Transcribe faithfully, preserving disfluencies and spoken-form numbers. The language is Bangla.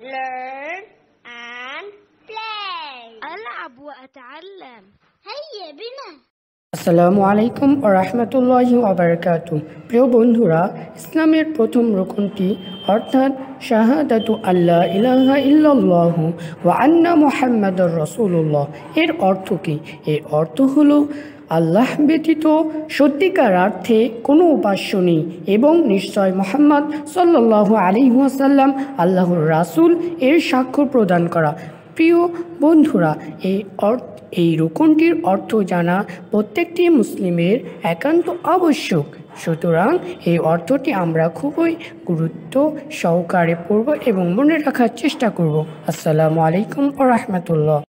learn and play. ألعب وأتعلم. هيا بنا. আসসালামু আলাইকুম ওয়া রাহমাতুল্লাহি ওয়া বারাকাতুহু। প্রিয় বন্ধুরা, ইসলামের প্রথম রুকনটি অর্থাৎ শাহাদাতু আল্লা ইলাহা ইল্লাল্লাহু ওয়া আন্না মুহাম্মাদুর রাসূলুল্লাহ এর অর্থ কী? এর অর্থ হলো আল্লাহ ব্যতীত সত্যিকার অর্থে কোনো উপাস্য নেই এবং নিশ্চয় মুহাম্মদ সাল্লাল্লাহু আলাইহি ওয়াসাল্লাম আল্লাহর রাসূল এর সাক্ষ্য প্রদান করা। প্রিয় বন্ধুরা, এই অর্থ এই রুকনটির অর্থ জানা প্রত্যেকটি মুসলিমের একান্ত আবশ্যক। সুতরাং এই অর্থটি আমরা খুবই গুরুত্ব সহকারে পড়ব এবং মনে রাখার চেষ্টা করব। আসসালামু আলাইকুম ওয়া রাহমাতুল্লাহ।